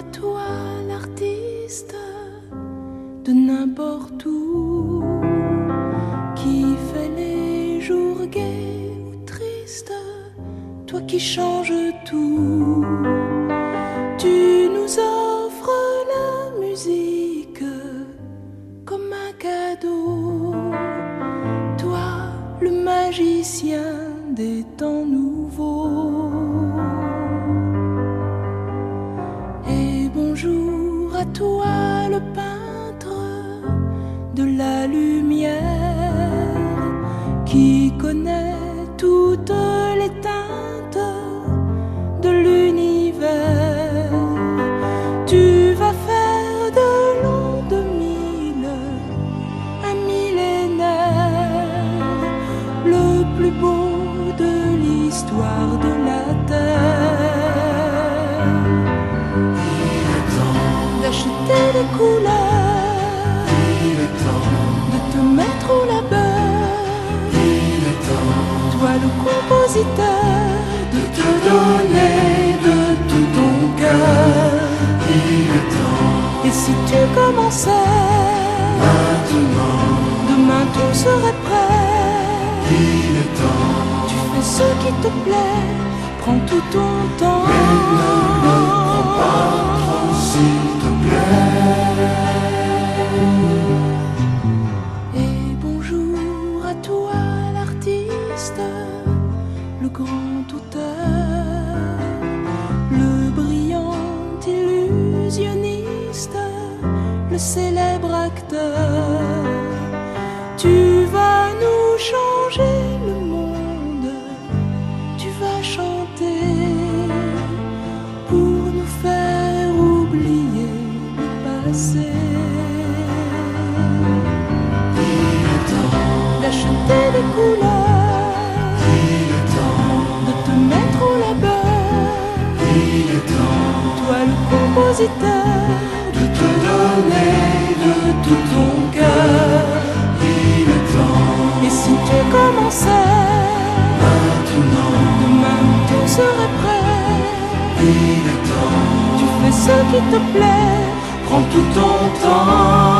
toi l'artiste de n'importe où, qui fait les jours gais ou tristes, toi qui changes tout. Tu nous offres la musique comme un cadeau, toi le magicien des temps nouveaux. Et bonjour à toi le peintre de la lumière, qui connaît toutes les teintes de l'univers. Tu vas faire de l'an 2000 un millénaire, le plus beau de l'histoire de la terre. Il est temps D'acheter des couleurs, il est temps de te mettre au labeur, il est temps toi le compositeur, de te donner de tout ton cœur. Il est temps et si tu commençais maintenant, demain tout serait prêt. il est temps, Tu fais ce qui te plaît, prends tout ton temps. mais ne le prends pas trop s'il te plaît. Et bonjour à toi l'artiste, le grand auteur, le brillant illusionniste, le célèbre acteur. Tu vas nous changer le monde, tu vas chanter pour nous faire oublier le passé. Il est temps, D'acheter des couleurs, il est temps, de te mettre au labeur, il est temps toi le compositeur, de te donner de tout ton cœur. Il est temps et si tu commençais maintenant, demain tout serait prêt. il est temps, Tu fais ce qui te plaît, prends tout ton temps.